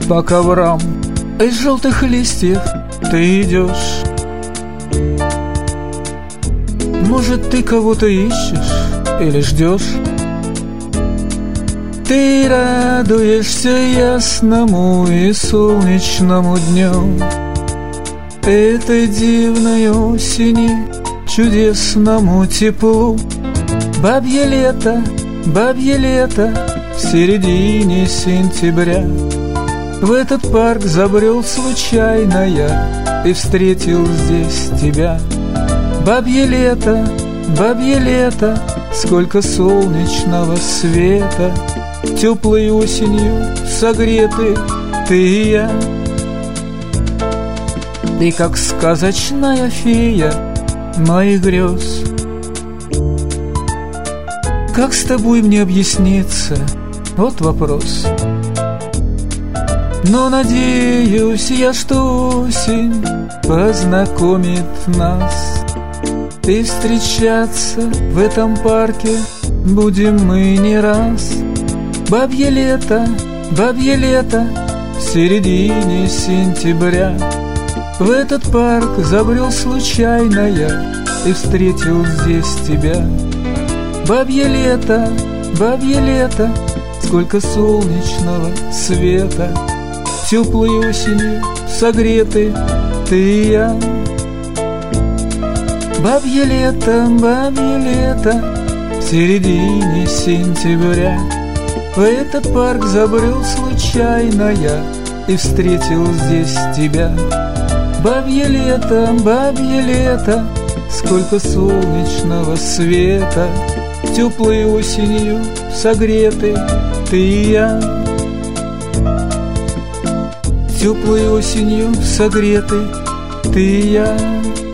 по коврам из желтых листьев ты идешь. Может, ты кого-то ищешь или ждешь? Ты радуешься ясному и солнечному дню, этой дивной осени, чудесному теплу. Бабье лето в середине сентября. В этот парк забрел случайно я и встретил здесь тебя. Бабье лето, сколько солнечного света, теплой осенью согреты ты и я. Ты как сказочная фея моих грез. Как с тобой мне объясниться? Вот вопрос. Но надеюсь я, что осень познакомит нас, и встречаться в этом парке будем мы не раз. Бабье лето в середине сентября. В этот парк забрел случайно я и встретил здесь тебя. Бабье лето, сколько солнечного света, теплой осенью согреты ты и я. Бабье лето в середине сентября. В этот парк забрел случайно я и встретил здесь тебя. Бабье лето, сколько солнечного света, теплой осенью согреты ты и я. Теплой осенью согреты ты и я.